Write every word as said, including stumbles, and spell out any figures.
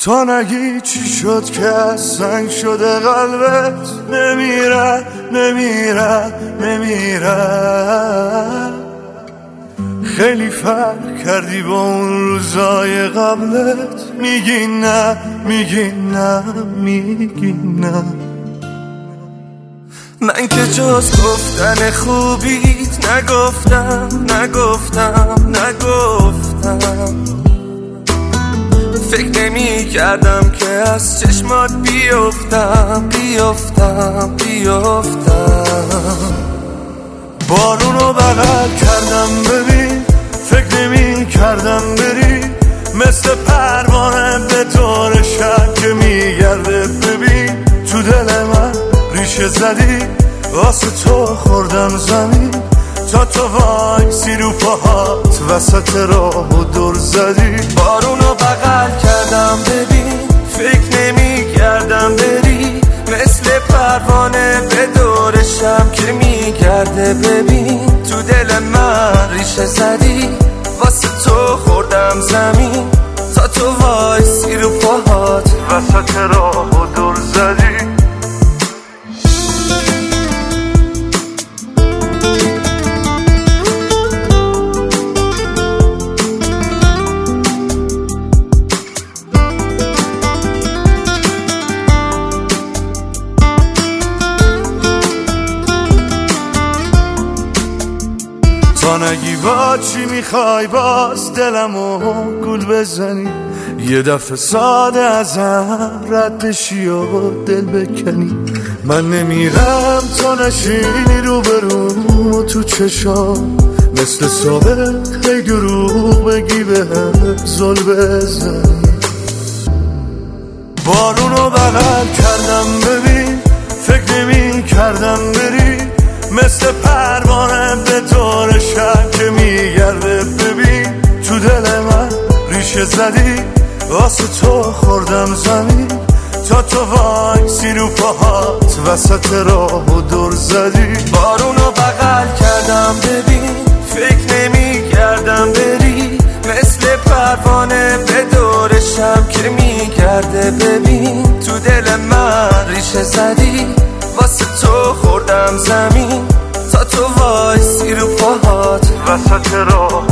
تا نگی چی شد که از سنگ شده قلبت، نمیره نمیره نمیره. خیلی فرق کردی با اون روزای قبلت، میگی نه میگی نه میگی نه. من که جز گفتن خوبیت نگفتم نگفتم نگفتم. فکر نمی کردم که از چشمات بیفتم بیفتم بیفتم. بارونو بغل کردم ببین، فکر نمی کردم بری، مثل پروانه به طور شب که میگرده. ببین تو دل من ریشه زدی، واسه تو خوردم زمین، تا تو وایسی رو پاهات وسط راه و دور زدی. بارونو بغل کردم ببین، فکر نمی کردم بری، مثل پروانه به دور شب که میگرده. ببین تو دل من ریشه زدی، واسه تو خوردم زمین، تا تو وایسی رو پاهات وسط راه و دور زدی. تا نگی با چی میخوای باز دلمو گول بزنی، یه دفعه ساده ازم رد بشی و دل بکنی. من نمیرم تا نشینی رو برو تو چشام، مثل سابق هی دروغ بگی بهم زل بزنی. بارونو بغل کردم ببین، فکر نمی کردم بری، مثل پروانه به طور شب که میگرده. ببین تو دل من ریشه زدی، واسه تو خوردم زمین، تا تو وایسی رو پاهات وسط راه و دور زدی. بارونو بغل کردم ببین، فکر نمی کردم بری، مثل پروانه به دور شب که میگرده. ببین تو دل من ریشه زدی، واسه تو خوردم زمین، تا تو وایسی رو پاهات وسط راه